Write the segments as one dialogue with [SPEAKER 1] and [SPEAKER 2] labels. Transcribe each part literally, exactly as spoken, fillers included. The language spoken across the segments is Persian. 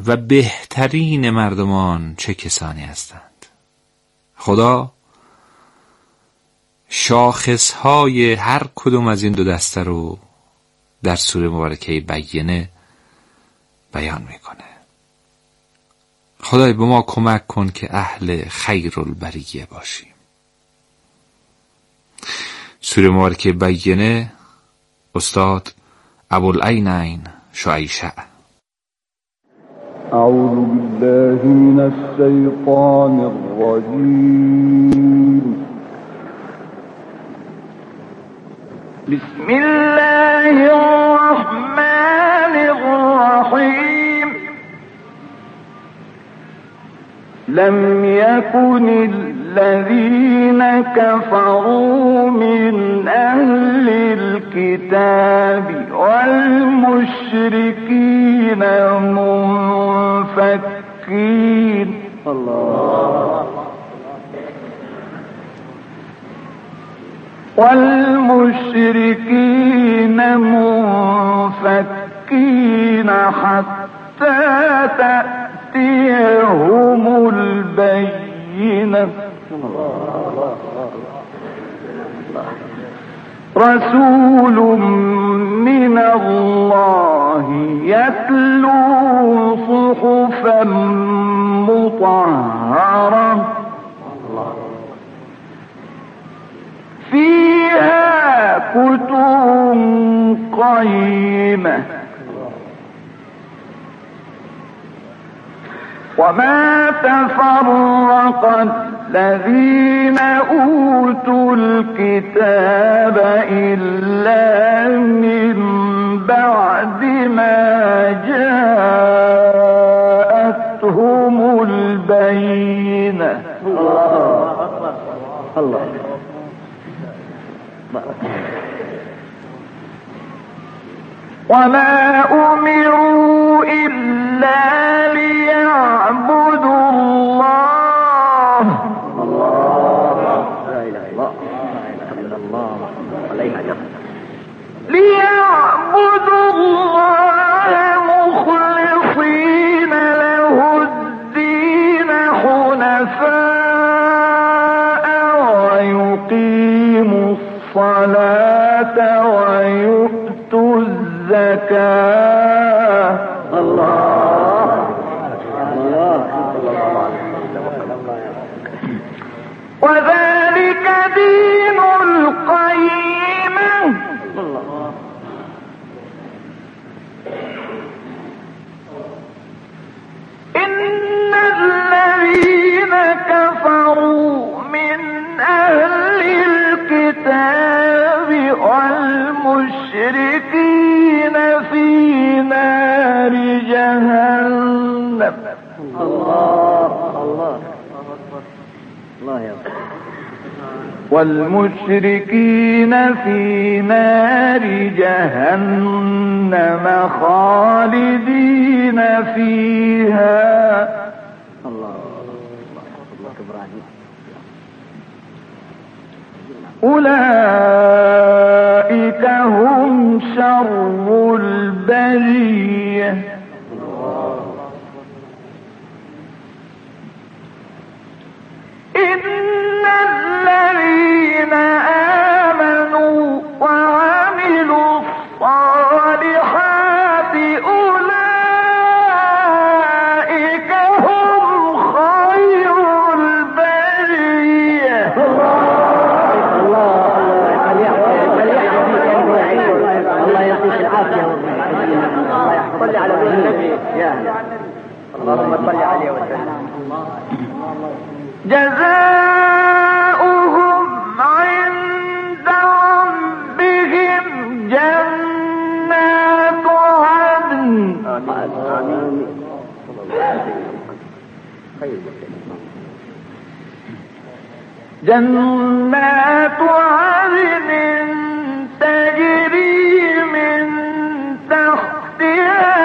[SPEAKER 1] و بهترین مردمان چه کسانی هستند. خدا شاخصهای هر کدوم از این دو دسته رو در سوره مبارکه بینه بیان میکنه. خدای به ما کمک کن که اهل خیر البریه باشیم. سوره مبارکه بینه، استاد ابوالعینین شعیشع.
[SPEAKER 2] اعوذ بالله من الشیطان الرجیم. بسم الله الرحمن الرحیم. لم يكن الذين كفروا من أهل الكتاب والمشركين منفكين الله والمشركين منفكين حتى تأتيهم البينة. رسول من الله يتلو صحفا مطهرة فيها كتب قيمة وما تفرق الذين أوتوا الكتاب إلا من بعد ما جاءتهم البينة. الله الله وما أمروا إلا ليعبدوا الله ليعبدوا الله مخلصين له الدين حنفاء ويقيموا الصلاة ويؤتوا الزكاة. الله وذلك دين القيمة. إن الذين كفروا من أهل الكتاب والمشركين في نار جهنم. الله الله الله يا والمشركين في نار جهنم خالدين فيها. الله أولئك هم شر البرية. إن الذين آمنوا وعملوا الصالحات أولئك هم خير البرية. الله يعطيك العافية. صل على النبي يا اللهم صل عليه وسلم. جزاؤهم عند ربهم جنات عدن جنات عدن تجري من تحتها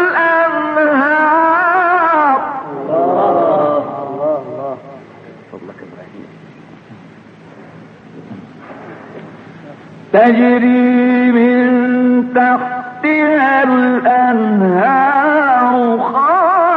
[SPEAKER 2] الأنهار. تجري من تحتها الأنهار خالدين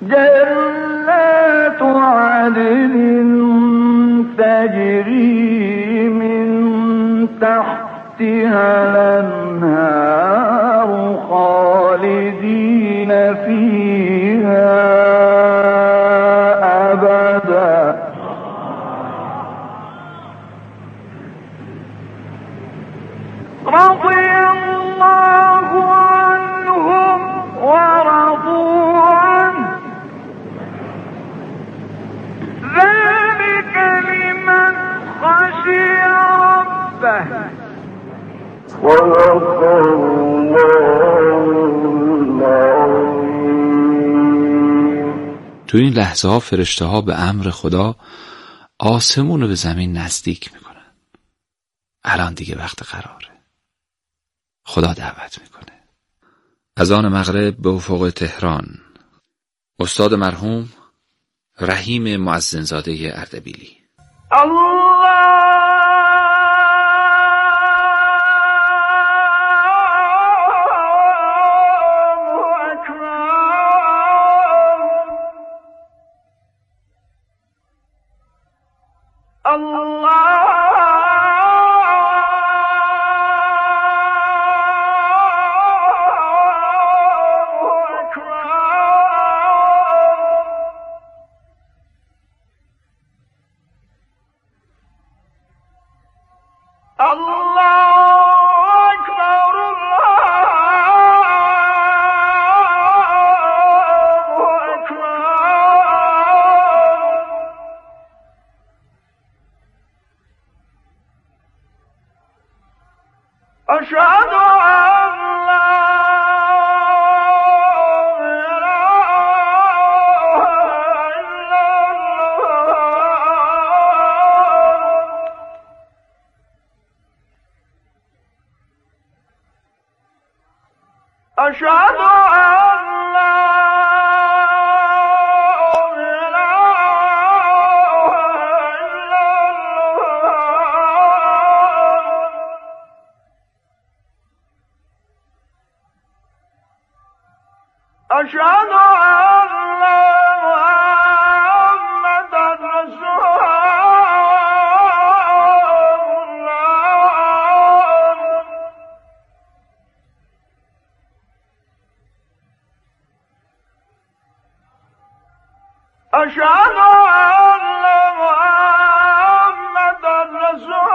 [SPEAKER 2] جنات عدن تجري من تحتها الأنهار خالدين فيها أبدا رضي الله عنهم ورضوا عنه ذلك لمن خشي ربه صدق الله العظيم.
[SPEAKER 1] تو این لحظه ها فرشته ها به امر خدا آسمون رو به زمین نزدیک میکنن. الان دیگه وقت قراره. خدا دعوت میکنه. اذان مغرب به افق تهران. استاد مرحوم رحیم مؤذنزاده اردبیلی.
[SPEAKER 2] الله اکبر الله أشهد أن لا إله إلا الله أشهد أن لا أشهد أن محمدًا رسول الله أشهد أن محمدًا رسول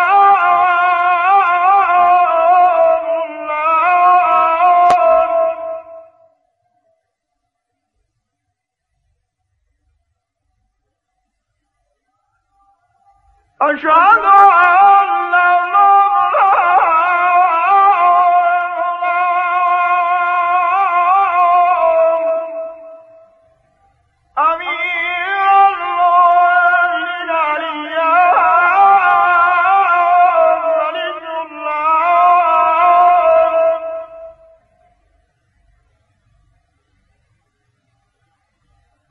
[SPEAKER 2] أشهد أن أمير المؤمنين علي ولي الله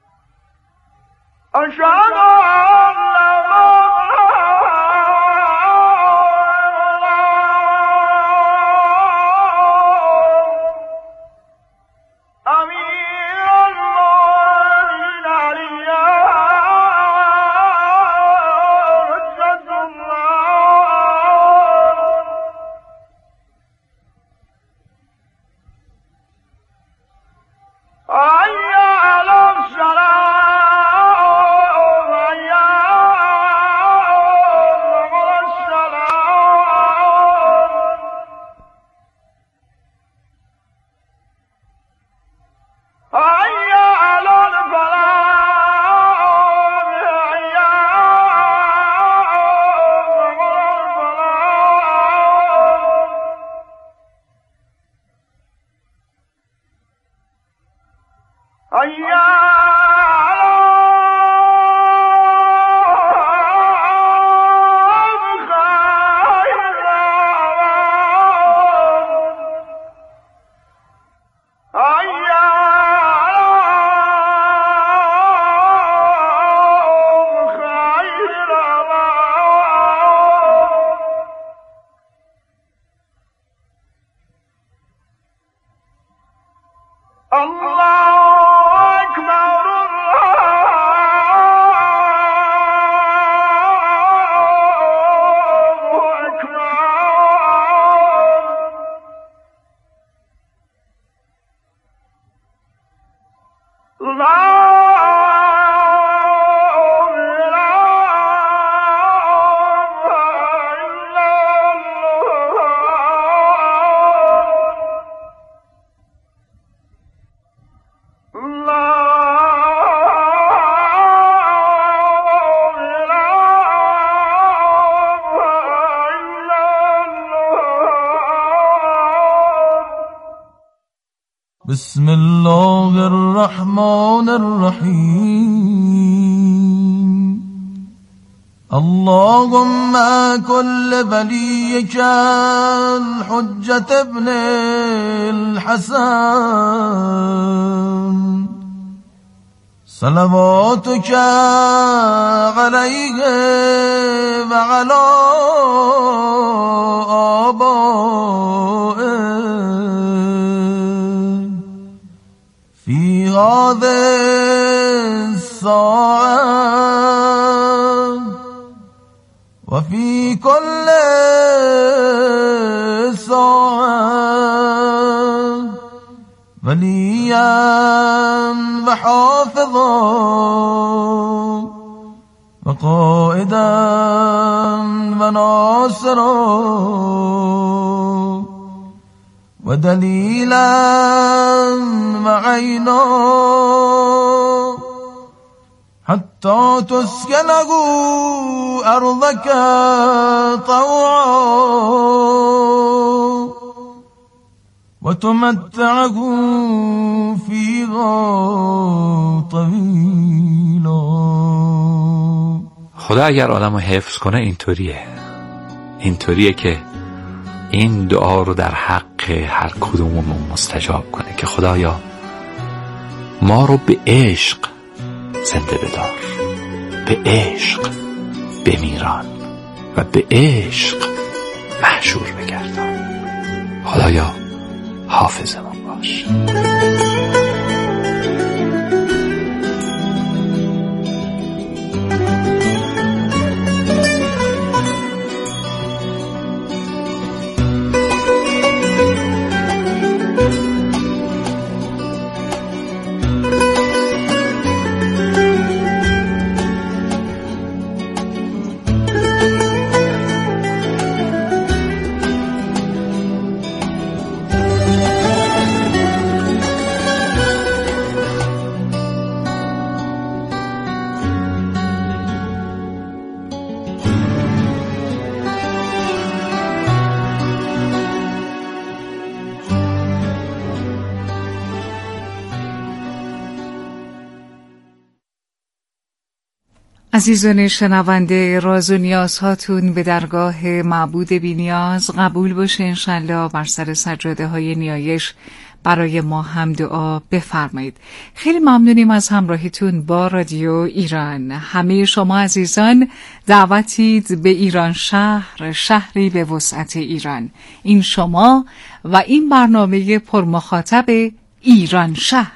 [SPEAKER 2] أشهد أن
[SPEAKER 3] بسم الله الرحمن الرحیم. اللهم كل وليك الحجة ابن الحسن صلواتك عليه وعلى آبائه في هذه الساعة وفي كل ساعة وليا وحافظا وقائدا وناصرا ودليلا وعينا حتى تسكنه أرضك طوعا وتمتعه فيها طويلا.
[SPEAKER 1] خدا اگر آدم رو حفظ کنه اینطوریه اینطوریه که این دعا رو در حق هر کدوممون مستجاب کنه که خدایا ما رو به عشق زنده بدار، به عشق بمیران و به عشق محشور بگردان. خدایا حافظمون باش.
[SPEAKER 4] عزیزان شنونده، راز و نیازهاتون به درگاه معبود بی نیاز قبول باشه انشالله. بر سر سجاده های نیایش برای ما هم دعا بفرمایید. خیلی ممنونیم از همراهیتون با رادیو ایران. همه شما عزیزان دعوتید به ایران شهر، شهری به وسعت ایران. این شما و این برنامه پرمخاطب ایران شهر.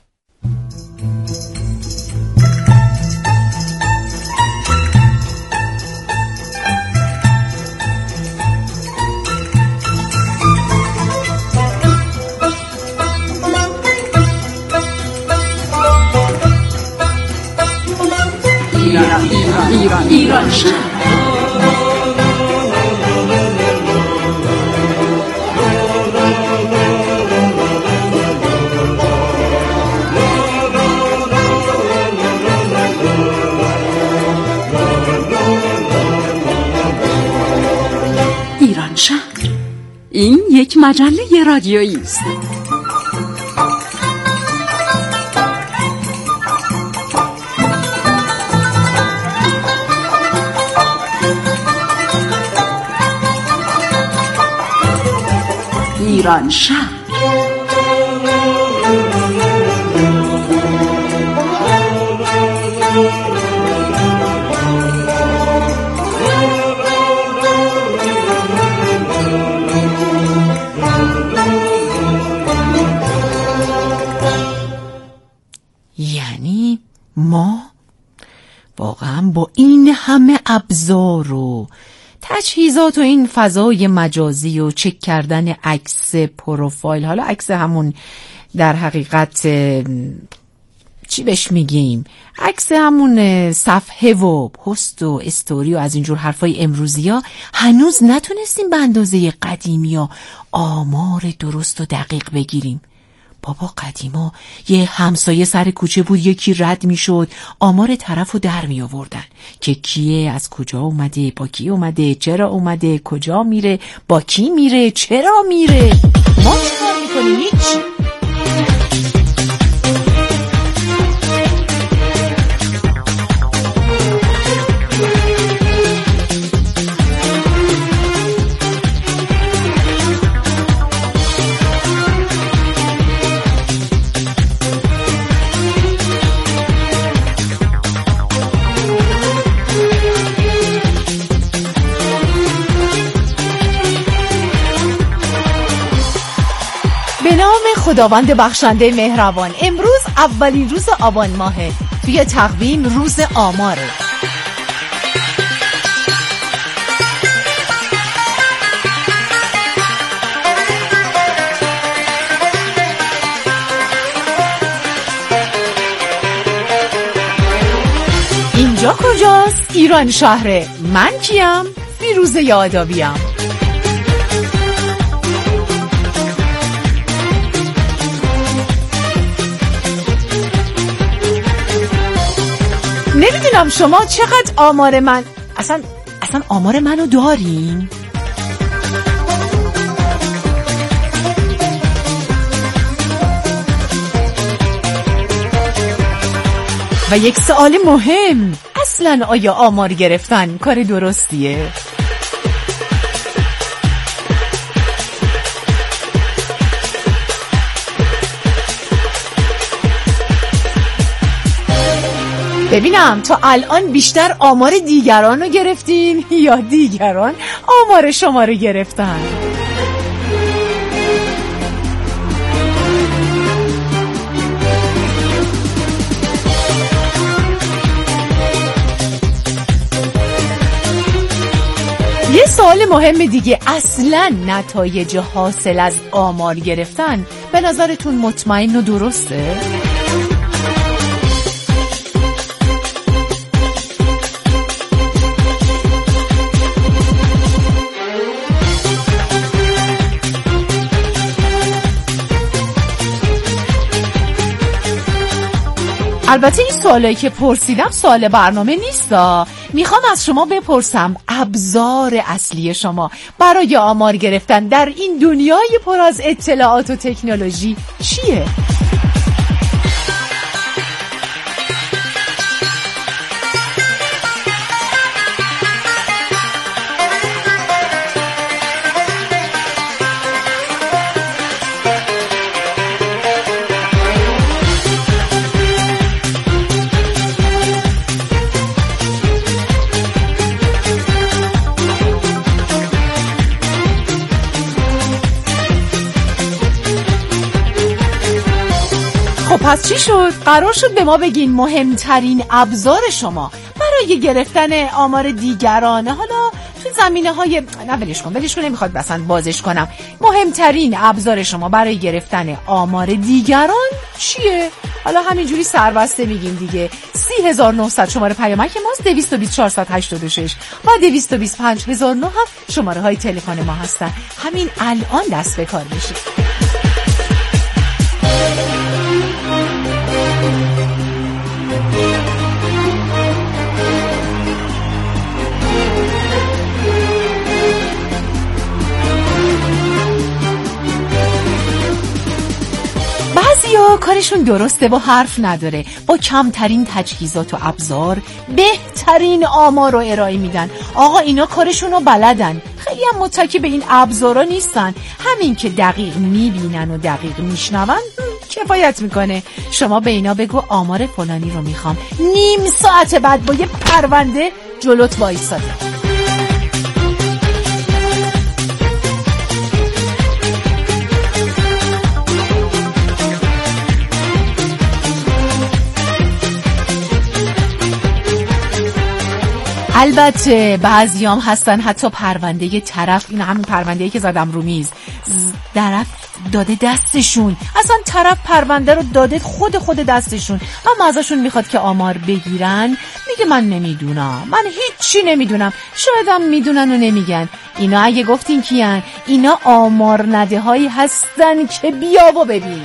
[SPEAKER 4] ایران ایران ایران ایران شهر.
[SPEAKER 5] ایران شهر این یک مجله رادیویی است. ایران شهر
[SPEAKER 6] یعنی ما واقعا با این همه ابزار و تجهیزات و این فضای مجازی و چک کردن عکس پروفایل، حالا عکس همون در حقیقت چی بهش میگیم، عکس همون صفحه و پست و استوری و از اینجور حرفای امروزی ها، هنوز نتونستیم به اندازه قدیمی ها آمار درست و دقیق بگیریم. بابا قدیما یه همسایه سر کوچه بود، یکی رد میشد آمار طرفو در می آوردن که کیه، از کجا اومده، با کی اومده، چرا اومده، کجا میره، با کی میره، چرا میره. ما چیکار میکنیم؟ هیچ. خداوند بخشنده مهربان، امروز اولین روز آبان ماهه، توی تقویم روز آماره. اینجا کجاست؟ ایران شهره. من کیم؟ فیروزه یادابیم. نمیدونم شما چقدر آمار من اصلا اصلا آمار منو دارین؟ و یک سوال مهم، اصلا آیا آمار گرفتن کار درستیه؟ ببینم تا الان بیشتر آمار دیگران رو گرفتین یا دیگران آمار شما رو گرفتن؟ یه سوال مهم دیگه، اصلا نتایج حاصل از آمار گرفتن به نظرتون مطمئن و درسته؟ البته این سوالایی که پرسیدم سوال برنامه نیستا. میخوام از شما بپرسم ابزار اصلی شما برای آمار گرفتن در این دنیای پر از اطلاعات و تکنولوژی چیه؟ پس چی شد؟ قرار شد به ما بگین مهمترین ابزار شما برای گرفتن آمار دیگران، حالا تو زمینه های نه ولش کن ولش کن نمیخواد بسند بازش کنم. مهمترین ابزار شما برای گرفتن آمار دیگران چیه؟ حالا همینجوری سربسته میگیم دیگه. سی هزار و نهصد شماره پیامک ماست، دویست و بیست چهارصد و هشتاد و شش و دویست و بیست پنج هزار و نه هم شماره های تلفن ما هستن. همین الان دست به کار بشید. بعضیا کارشون درسته و حرف نداره، با کمترین تجهیزات و ابزار بهترین آمار رو ارائه میدن. آقا اینا کارشون رو بلدن، خیلی هم متکی به این ابزارا نیستن، همین که دقیق میبینن و دقیق میشنون کفایت میکنه. شما به اینا بگو آمار فلانی رو میخوام، نیم ساعت بعد با یه پرونده جلوت وایساده. البته بعضیام هستن حتی پرونده طرف، این همین پرونده‌ای که زدم رو میز، طرف داده دستشون، اصلا طرف پرونده رو داده خود خود دستشون، اما ازشون میخواد که آمار بگیرن. میگه من نمیدونم، من هیچی نمیدونم، شاید هم میدونن و نمیگن. اینا اگه گفتین کیان؟ اینا آمار نده هایی هستن که بیا و ببین.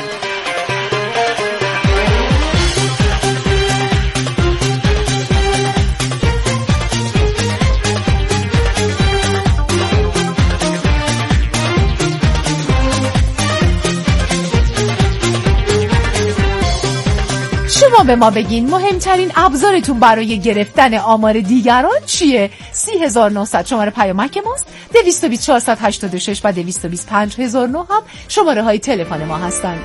[SPEAKER 6] شما به ما بگین مهمترین ابزارتون برای گرفتن آمار دیگران چیه؟ سی هزار و نهصد شماره پیامک ماست، دویست و بیست چهارصد و هشتاد و شش و دویست و بیست پنج هزار و نه هم شماره های تلفن ما هستند.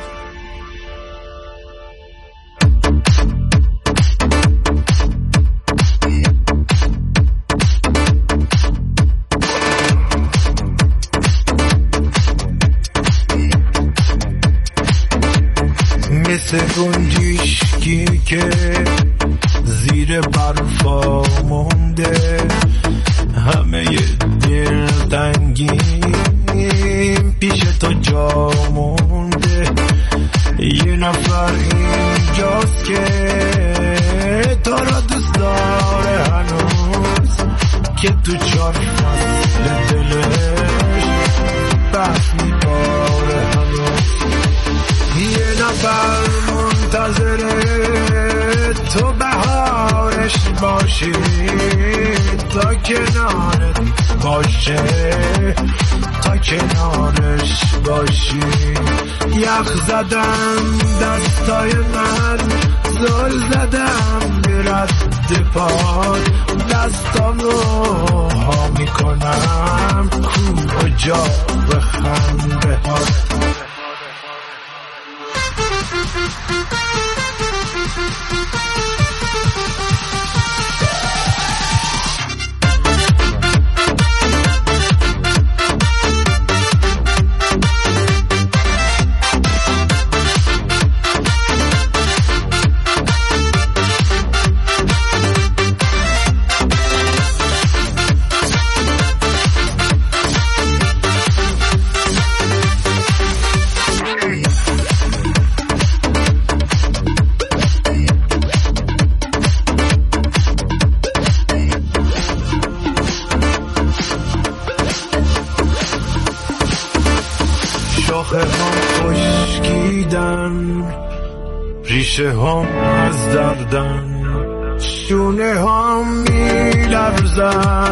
[SPEAKER 3] مثل گنجیشکی که زیر برفا مونده، همه دلتنگیم پیش تو جا مونده. یه نفر اینجاست که تو را دوست داره هنوز، که تو چار فصل دلش بحث میباره هنوز. یه نفر منتظره تو بهارش باشی، تا کنارت باشه، تا کنارش باشی. یخ زدم دستای من، زل زدم به رد پاد، دستامو ها میکنم کو جا به خنده ها. شاخه هم خشکیدن، ریشه هم از دردن، شونه هم میلرزن،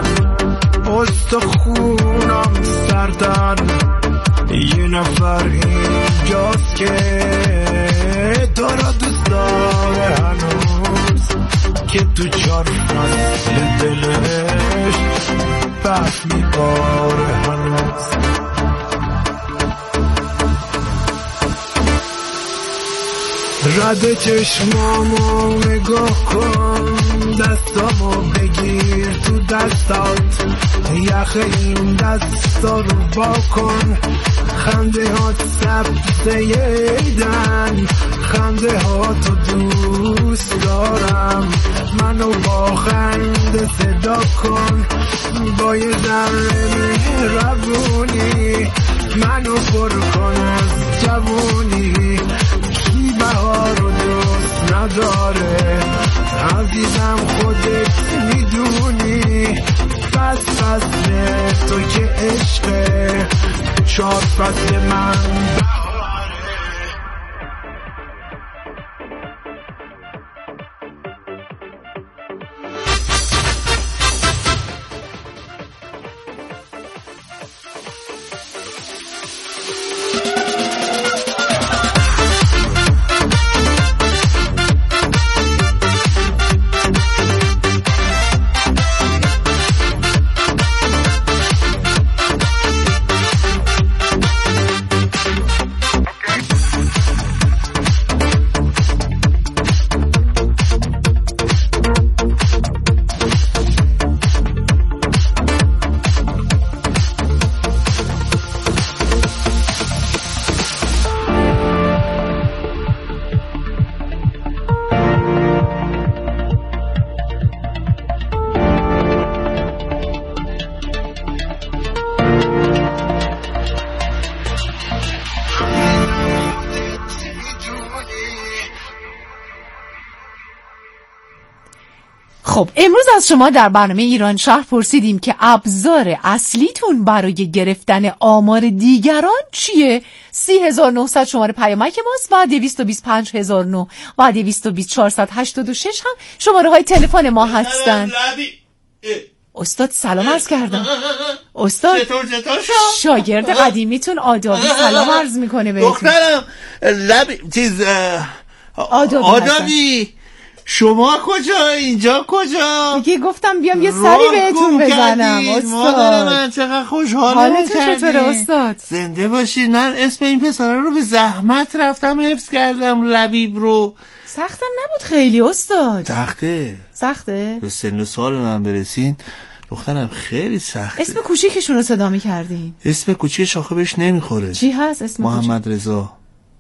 [SPEAKER 3] استخونم سردن. یه نفر اینجاست که تو را دوست داره هنوز، که تو چار فصل دلش بحث میباره هنوز. رد چشمامو نگاه کن، دستامو بگیر تو دستات، یخ این دستا رو با کن. خنده هات سبزه ایدن، خنده هاتو دوست دارم، منو با خنده صدا کن. با یه ذره مهربونی منو پر کن از جوونی. بهار رو دوست نداره عزیزم، خودت میدونی. پس فصل تو که عشقه، چار فصل من
[SPEAKER 6] خب امروز از شما در برنامه ایران شهر پرسیدیم که ابزار اصلیتون برای گرفتن آمار دیگران چیه؟ سی هزار و نهصد شماره پیامک ماست و دویست و بیست و پنج هزار و نه و دویست و بیست چهارصد و هشتاد و شش هم شماره های تلفن ما هستن. استاد سلام عرض کردم. استاد
[SPEAKER 7] چطور چطور
[SPEAKER 6] شاگرد قدیمیتون آدابی سلام عرض میکنه بهتون.
[SPEAKER 7] دخترم لبی چیز
[SPEAKER 6] آدابی,
[SPEAKER 7] آدابی. شما کجا؟ اینجا کجا؟
[SPEAKER 6] دیگه گفتم بیام یه سری بهتون بزنم. استاد
[SPEAKER 7] مادر من چقدر خوشحالم.
[SPEAKER 6] حالتون چطوره استاد؟
[SPEAKER 7] زنده باشی. من اسم این پسره رو به زحمت رفتم حفظ کردم، لبیب رو.
[SPEAKER 6] سختم نبود خیلی استاد؟
[SPEAKER 7] سخته
[SPEAKER 6] سخته؟
[SPEAKER 7] به سن و سال من برسین دخترم خیلی سخته.
[SPEAKER 6] اسم کوچیکشون رو صدا می‌کردین؟
[SPEAKER 7] اسم کوچیکش آخه بهش نمیخوره.
[SPEAKER 6] چی هست اسم
[SPEAKER 7] محمد رضا.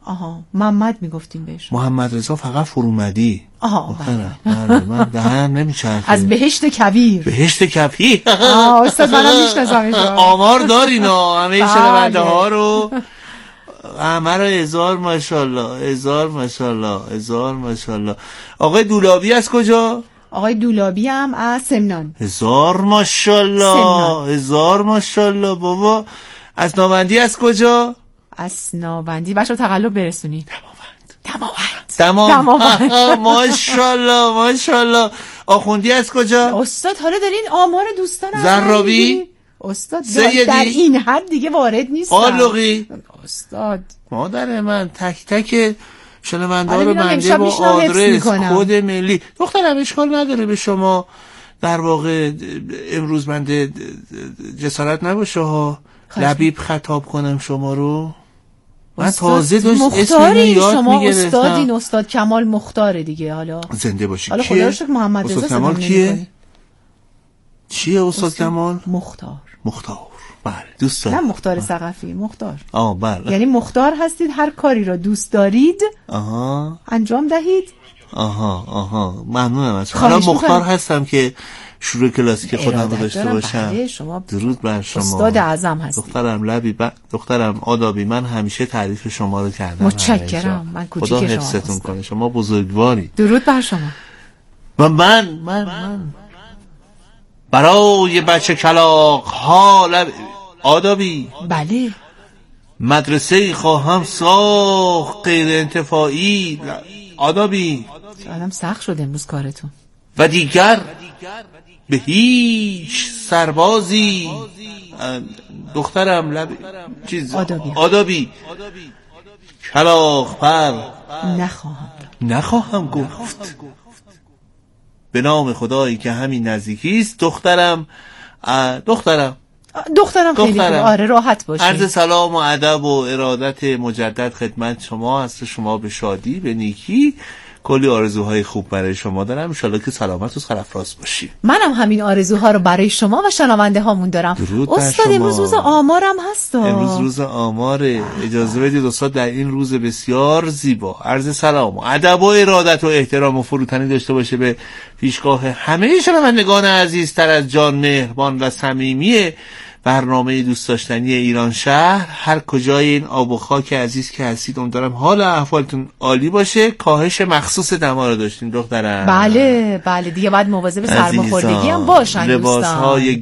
[SPEAKER 6] آها محمد میگفتیم بهش.
[SPEAKER 7] محمد رضا فقط فرومدی.
[SPEAKER 6] آها
[SPEAKER 7] بله بله من دهن نمیچرخه.
[SPEAKER 6] از بهشت کویر.
[SPEAKER 7] بهشت کبیر.
[SPEAKER 6] آه استاد منم میشناسمش.
[SPEAKER 7] آمار دارینا همه شنونده ها رو، همه رو. هزار ماشاءالله، هزار ماشاءالله، هزار ماشاءالله. آقای دولابی از کجا؟
[SPEAKER 6] آقای دولابی هم از سمنان.
[SPEAKER 7] هزار ماشاءالله، هزار ماشاءالله. بابا از ناوندی از کجا؟
[SPEAKER 6] از ناوندی. بچه‌ها تقلب برسونی.
[SPEAKER 7] دماوند.
[SPEAKER 6] دماوند.
[SPEAKER 7] دماوند. ماشاءالله ماشاءالله. آخوندی از کجا؟
[SPEAKER 6] استاد حالا دارین آمار دوستان
[SPEAKER 7] زرابی؟
[SPEAKER 6] استاد
[SPEAKER 7] سیدی؟
[SPEAKER 6] در این حد دیگه وارد نیستم.
[SPEAKER 7] آلوغی؟
[SPEAKER 6] استاد
[SPEAKER 7] مادر من تک تک شنونده ها
[SPEAKER 6] آره
[SPEAKER 7] رو
[SPEAKER 6] ببینم
[SPEAKER 7] بنده
[SPEAKER 6] امشب
[SPEAKER 7] با
[SPEAKER 6] میشنم حفظ
[SPEAKER 7] آدرس
[SPEAKER 6] میکنم.
[SPEAKER 7] کد ملی. دخترم اشکال نداره به شما در واقع امروز بنده جسارت نباشه ها لبیب خطاب کنم شما رو. من تازه داشت اسم یاد
[SPEAKER 6] شما
[SPEAKER 7] میگرفتم.
[SPEAKER 6] استادین، استاد کمال مختاره دیگه. حالا
[SPEAKER 7] زنده باشی.
[SPEAKER 6] حالا خدا رو شکر محمد رضا
[SPEAKER 7] استاد کمال کیه؟ چیه استاد, استاد کمال؟
[SPEAKER 6] مختار.
[SPEAKER 7] مختار بله دوست دارم.
[SPEAKER 6] نه مختار ثقفی، مختار.
[SPEAKER 7] آه بله.
[SPEAKER 6] یعنی مختار هستید، هر کاری را دوست دارید
[SPEAKER 7] آها
[SPEAKER 6] انجام دهید.
[SPEAKER 7] آها آها ممنونم از شما. مختار هستم که شروع کلاسیک خودم رو داشته باشم.
[SPEAKER 6] شما
[SPEAKER 7] درود بر شما.
[SPEAKER 6] استاد اعظم هستید.
[SPEAKER 7] دخترم لبی ب... دخترم آدابی، من همیشه تعریف شما رو کردم.
[SPEAKER 6] متشکرم. من کوچیک شما.
[SPEAKER 7] خدا حفظتون کنه. شما بزرگواری.
[SPEAKER 6] درود بر شما.
[SPEAKER 7] و من من من برای بچه کلاغ ها لب... آدابی
[SPEAKER 6] بله
[SPEAKER 7] مدرسه خواهم ساخت غیر انتفاعی. آدابی
[SPEAKER 6] آدم سخت شد امروز کارتون.
[SPEAKER 7] و دیگر به هیچ سربازی دخترم لب چیز
[SPEAKER 6] آدابی
[SPEAKER 7] آدابی کلاغ پر
[SPEAKER 6] نخواهم
[SPEAKER 7] نخواهم گفت. به نام خدایی که همین نزدیکی است. دخترم دخترم
[SPEAKER 6] دخترم خیلی خوب. آره راحت باشید.
[SPEAKER 7] عرض سلام و ادب و ارادت مجدد خدمت شما. از شما به شادی به نیکی کلی آرزوهای خوب برای شما دارم. ان شاءالله که سلامت و سرفراز باشی.
[SPEAKER 6] منم همین آرزوها رو برای شما و شنونده هامون دارم. استاد امروز روز آمارم هست.
[SPEAKER 7] امروز روز آماره. اجازه بدید استاد در این روز بسیار زیبا عرض سلام و ادب و ارادت و احترام و فروتنی داشته باشه به پیشگاه همه شنوندگان عزیزتر از جان، مهربان و صمیمی برنامه دوست داشتنی ایران شهر. هر کجای این آب و خاک عزیز که هستید امیدوارم حال احوالتون عالی باشه. کاهش مخصوص دما رو داشتین دخترم.
[SPEAKER 6] بله بله دیگه بعد مواظب سرماخوردگی هم باشن دوستان.
[SPEAKER 7] لباس‌های